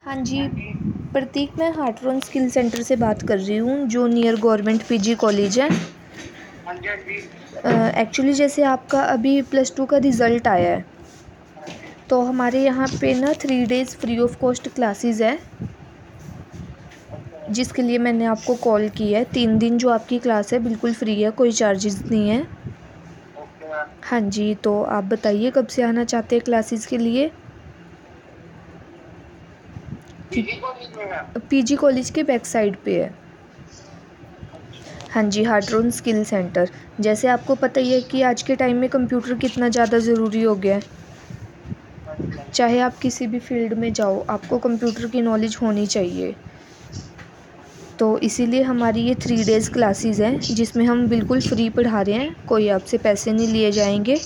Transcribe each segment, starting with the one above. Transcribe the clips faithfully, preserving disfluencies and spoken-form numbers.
हाँ जी, प्रतीक, मैं हार्टरॉन skill centre से बात कर रही हूँ, जो नियर गवर्नमेंट पीजी कॉलेज है। हाँ जी, हाँ जी। एक्चुअली जैसे आपका अभी प्लस टू का रिज़ल्ट आया है, हाँ जी। तो हमारे यहाँ पे ना three days free of cost classes है, अच्छा। जिसके लिए मैंने आपको कॉल की है। तीन दिन जो आपकी क्लास है बिल्कुल फ्री है, कोई चार्जेस नहीं है। Okay ma'am. हाँ जी, तो आप बताइए कब से आना चाहते हैं क्लासेस के लिए। ठीक, पीजी कॉलेज में मैम? पीजी कॉलेज के बैक साइड पे है। अच्छा। हाँ जी, हार्टरॉन स्किल सेंटर। जैसे आपको पता ही है कि आज के टाइम में कंप्यूटर कितना ज़्यादा ज़रूरी हो गया है। हाँ जी, हाँ जी। चाहे आप किसी भी फील्ड में जाओ, आपको कंप्यूटर की नॉलेज होनी चाहिए। तो इसीलिए हमारी ये थ्री डेज़ क्लासेस हैं, जिसमें हम बिल्कुल फ्री पढ़ा रहे हैं, कोई आपसे पैसे नहीं लिए जाएंगे।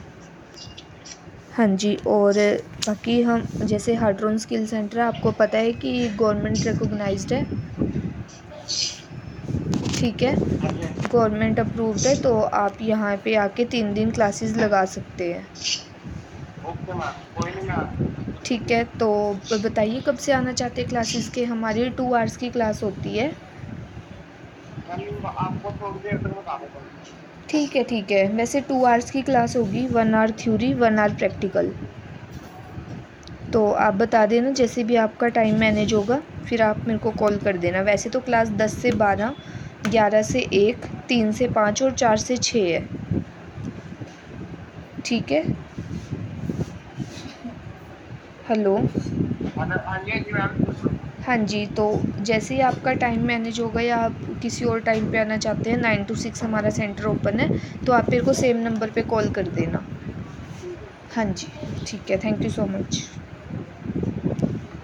हाँ जी, और बाकी हम जैसे हार्टरॉन स्किल सेंटर है, आपको पता है कि गवर्नमेंट रिकॉग्नाइज्ड है। ठीक है, हाँ जी, हाँ जी। गवर्नमेंट अप्रूव्ड है, तो आप यहाँ पे आके तीन दिन क्लासेस लगा सकते हैं। ओके मैम, कोई नहीं मैम। ठीक है, तो ब- बताइए कब से आना चाहते हैं क्लासेस के। हमारी टू आवर्स की क्लास होती है। मैम आपको थोड़ी देर तक बता देता हूँ। ठीक है, ठीक है, वैसे टू आवर्स की क्लास होगी, one hour theory one hour practical. तो आप बता देना जैसे भी आपका टाइम मैनेज होगा, फिर आप मेरे को कॉल कर देना। वैसे तो क्लास दस से बारह, ग्यारह से एक, तीन से पाँच और चार से छः है। ठीक है। हेलो। हाँ जी, हाँ जी, हाँ जी मैम। हाँ जी, तो जैसे ही आपका टाइम मैनेज होगा या आप किसी और टाइम पे आना चाहते हैं, नाइन टू सिक्स हमारा सेंटर ओपन है, तो आप मेरे को सेम नंबर पे कॉल कर देना। ठीक है। हाँ जी, ठीक है, थैंक यू सो मच।